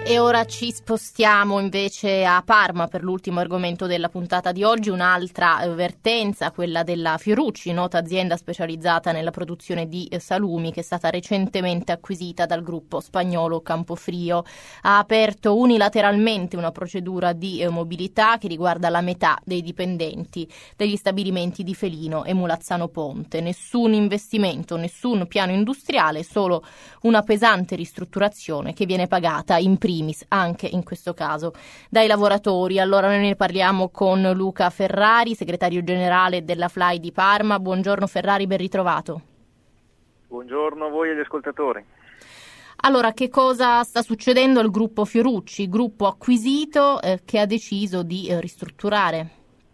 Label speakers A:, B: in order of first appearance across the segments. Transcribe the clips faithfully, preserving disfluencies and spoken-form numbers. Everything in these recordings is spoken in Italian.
A: E ora ci spostiamo invece a Parma per l'ultimo argomento della puntata di oggi, un'altra vertenza, quella della Fiorucci, nota azienda specializzata nella produzione di salumi che è stata recentemente acquisita dal gruppo spagnolo Campofrio. Ha aperto unilateralmente una procedura di mobilità che riguarda la metà dei dipendenti degli stabilimenti di Felino e Mulazzano Ponte. Nessun investimento, nessun piano industriale, solo una pesante ristrutturazione che viene pagata in primis anche in questo caso dai lavoratori. Allora noi ne parliamo con Luca Ferrari, segretario generale della F L A I di Parma. Buongiorno Ferrari, ben ritrovato.
B: Buongiorno a voi e agli ascoltatori.
A: Allora, che cosa sta succedendo al gruppo Fiorucci, gruppo acquisito eh, che ha deciso di eh, ristrutturare?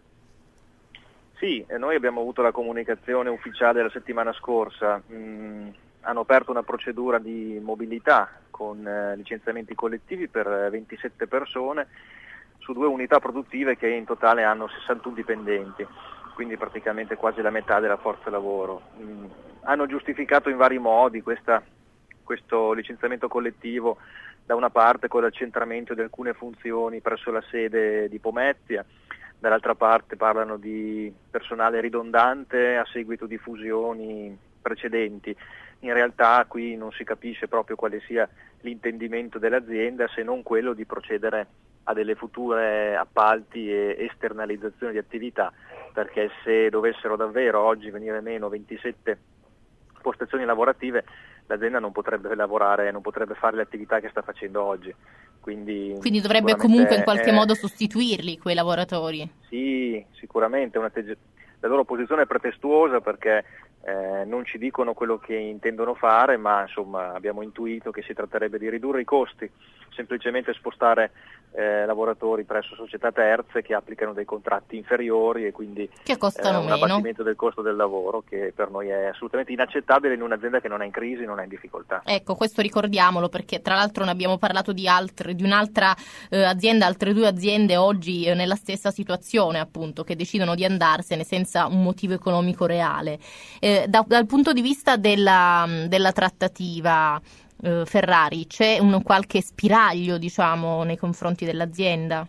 B: Sì, noi abbiamo avuto la comunicazione ufficiale la settimana scorsa. Mm, hanno aperto una procedura di mobilità con eh, licenziamenti collettivi per ventisette persone su due unità produttive che in totale hanno sessantuno dipendenti, quindi praticamente quasi la metà della forza lavoro. Mm, hanno giustificato in vari modi questa, questo licenziamento collettivo, da una parte con l'accentramento di alcune funzioni presso la sede di Pomezia, dall'altra parte parlano di personale ridondante a seguito di fusioni precedenti. In realtà qui non si capisce proprio quale sia l'intendimento dell'azienda, se non quello di procedere a delle future appalti e esternalizzazioni di attività, perché se dovessero davvero oggi venire meno ventisette postazioni lavorative, l'azienda non potrebbe lavorare, non potrebbe fare le attività che sta facendo oggi. Quindi,
A: Quindi dovrebbe comunque in qualche è... modo sostituirli quei lavoratori?
B: Sì, sicuramente. Una teg... La loro posizione è pretestuosa perché eh, non ci dicono quello che intendono fare, ma insomma abbiamo intuito che si tratterebbe di ridurre i costi, semplicemente spostare eh, lavoratori presso società terze che applicano dei contratti inferiori e quindi
A: che costano
B: eh, un
A: meno.
B: abbattimento del costo del lavoro che per noi è assolutamente inaccettabile in un'azienda che non è in crisi, non è in difficoltà.
A: Ecco, questo ricordiamolo perché tra l'altro ne abbiamo parlato di altre, di un'altra eh, azienda, altre due aziende oggi eh, nella stessa situazione, appunto, che decidono di andarsene senza un motivo economico reale. Eh, da, dal punto di vista della, della trattativa, eh, Ferrari, c'è un qualche spiraglio, diciamo, nei confronti dell'azienda?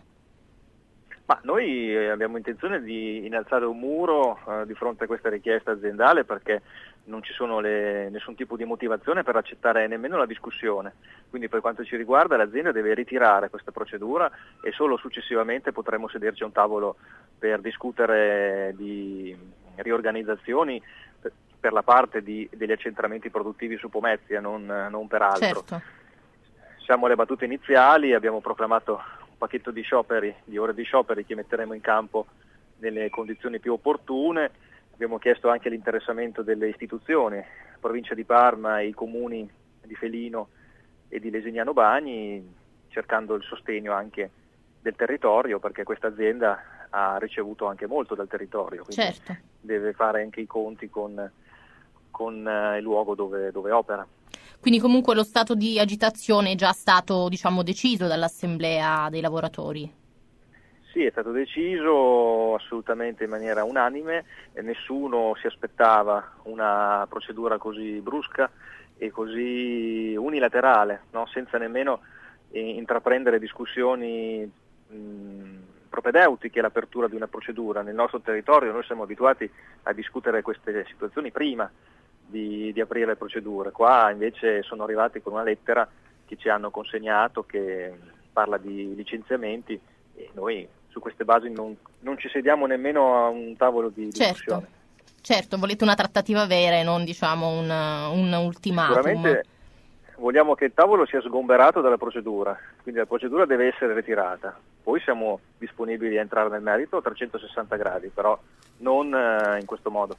B: Ma noi abbiamo intenzione di innalzare un muro eh, di fronte a questa richiesta aziendale, perché non ci sono le, nessun tipo di motivazione per accettare nemmeno la discussione. Quindi per quanto ci riguarda l'azienda deve ritirare questa procedura e solo successivamente potremo sederci a un tavolo per discutere di riorganizzazioni per la parte di, degli accentramenti produttivi su Pomezia, non, non per altro.
A: Certo.
B: Siamo alle battute iniziali, abbiamo proclamato un pacchetto di scioperi, di ore di scioperi che metteremo in campo nelle condizioni più opportune. Abbiamo chiesto anche l'interessamento delle istituzioni, la provincia di Parma e i comuni di Felino e di Lesignano Bagni, cercando il sostegno anche del territorio, perché questa azienda ha ricevuto anche molto dal territorio, quindi
A: certo.
B: deve fare anche i conti con, con eh, il luogo dove, dove opera.
A: Quindi comunque lo stato di agitazione è già stato, diciamo, deciso dall'assemblea dei lavoratori?
B: Sì, è stato deciso assolutamente in maniera unanime, e nessuno si aspettava una procedura così brusca e così unilaterale, no? Senza nemmeno intraprendere discussioni mh, propedeutiche all'apertura di una procedura. Nel nostro territorio noi siamo abituati a discutere queste situazioni prima di, di aprire le procedure. Qua invece sono arrivati con una lettera che ci hanno consegnato che parla di licenziamenti e noi su queste basi non, non ci sediamo nemmeno a un tavolo di discussione.
A: Certo, certo, volete una trattativa vera e non, diciamo, un, un ultimatum.
B: Sicuramente vogliamo che il tavolo sia sgomberato dalla procedura, quindi la procedura deve essere ritirata. Poi siamo disponibili a entrare nel merito a trecentosessanta gradi, però non eh, in questo modo.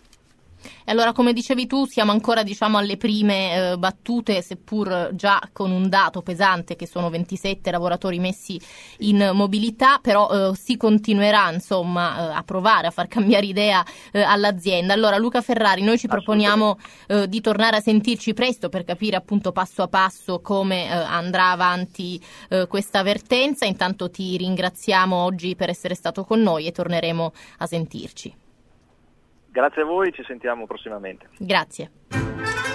A: E allora, come dicevi tu, siamo ancora, diciamo, alle prime eh, battute, seppur già con un dato pesante che sono ventisette lavoratori messi in mobilità, però eh, si continuerà, insomma, eh, a provare a far cambiare idea eh, all'azienda. Allora, Luca Ferrari, noi ci proponiamo eh, di tornare a sentirci presto per capire appunto passo a passo come eh, andrà avanti eh, questa vertenza. Intanto ti ringraziamo oggi per essere stato con noi e torneremo a sentirci.
B: Grazie a voi, ci sentiamo prossimamente.
A: Grazie.